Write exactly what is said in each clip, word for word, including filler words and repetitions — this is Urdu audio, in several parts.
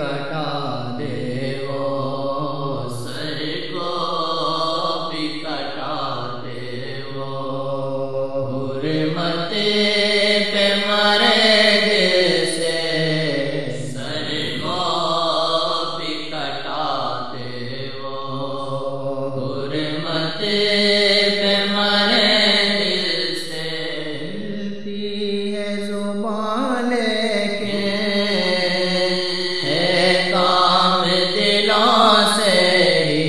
کٹا دے وہ، سر کو بھی کٹا دے وہ، حرمت پہ مرے جیسے، سر کو بھی کٹا دے وہ، حرمت پہ مرے دل سے، چلتی ہے زبان لیکن ہے کام دلوں سے ہی،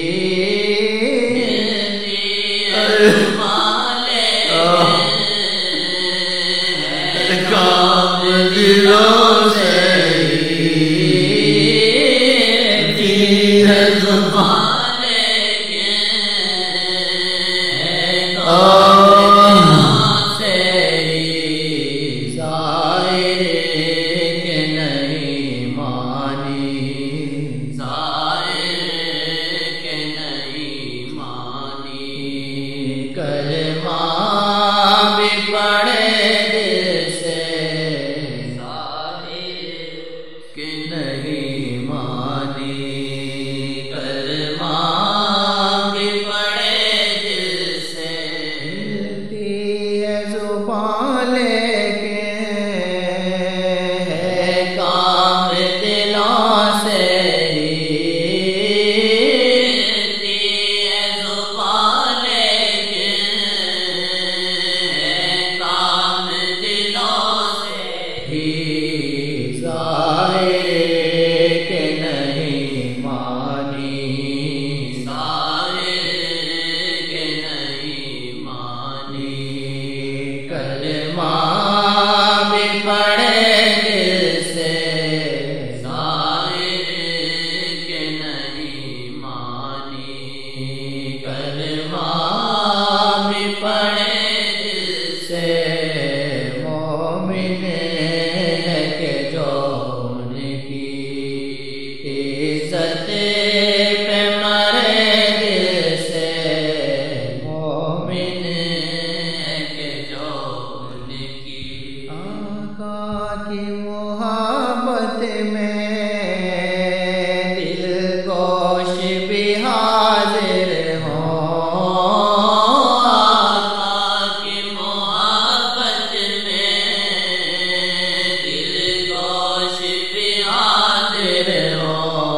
چلتی ہے زبان لیکن ہے کام دلوں سے ہی، چلتی ہے زبان کلمہ بھی پڑھے دل سے، ظاہر کہ نہیں مانی، کلمہ بھی پڑھے دل سے، چلتی ہے زبان لیکن ہے کام دلوں سے ہی، چلتی ہے زبان ظاہر کہ نہیں مانی، ظاہر کہ نہیں مانی، کلمہ بھی پڑھے دل سے، ظاہر کہ نہیں مانی، کلمہ بھی پڑھے دل سے، مومن عزت پہ مرے دل سے، مومن کہ جو ان کی آقا کی محبت میں دل گوش بھی حاضر ہوں، آقا کی محبت میں دل گوش بھی حاضر ہوں،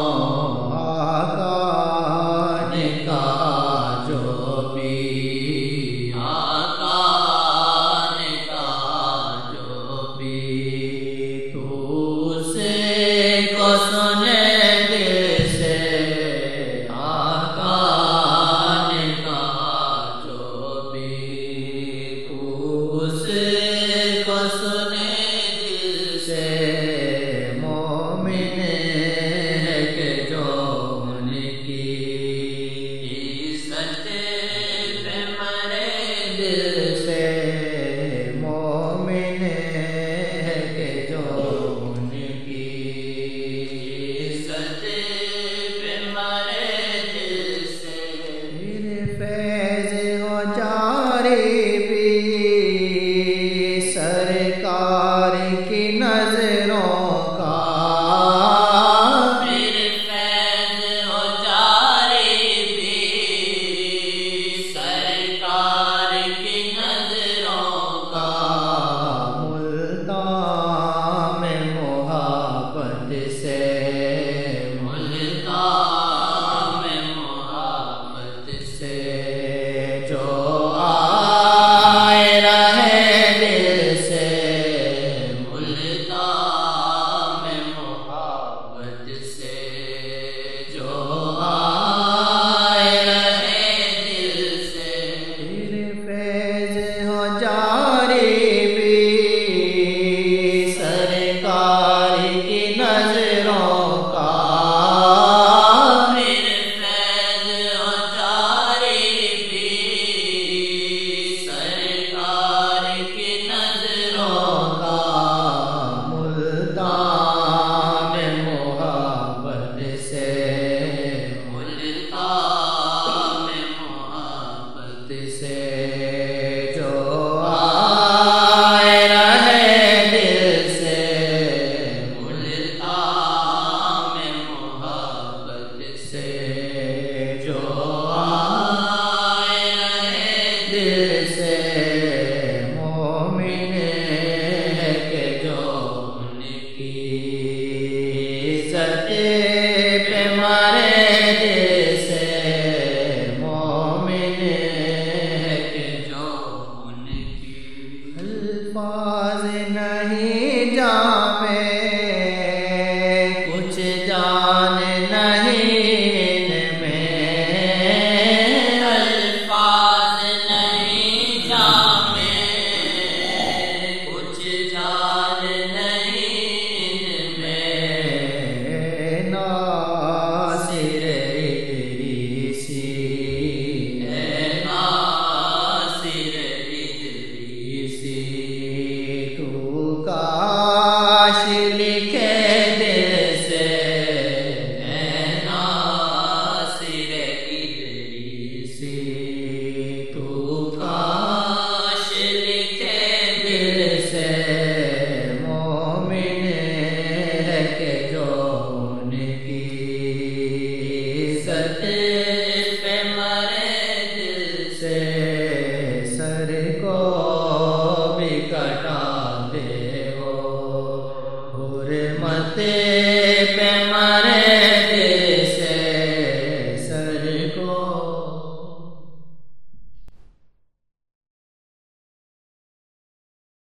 سنے دل سے، آقا نے کہا جو بھی تو اس کو سنے دل سے، مومن ہے کہ جو ان کی عزت پہ مرے دل سے، مومن ہے کہ جو سرکار کی نظروں کا، پھر فیض ہو جاری بھی، سرکار کی نظروں کا، ملتان میں محبت سے، ملتان میں محبت سے، جو آئے رہے دل سے، ملتان میں محبت سے، جو آئے رہے دل سے، پھر فیض ہو جاری بھی، سرکار کی نظروں کا، ترتیب مارے جیسے مومن ہے کہ جو ان کی الفاظ نہیں جامے کچھ جانے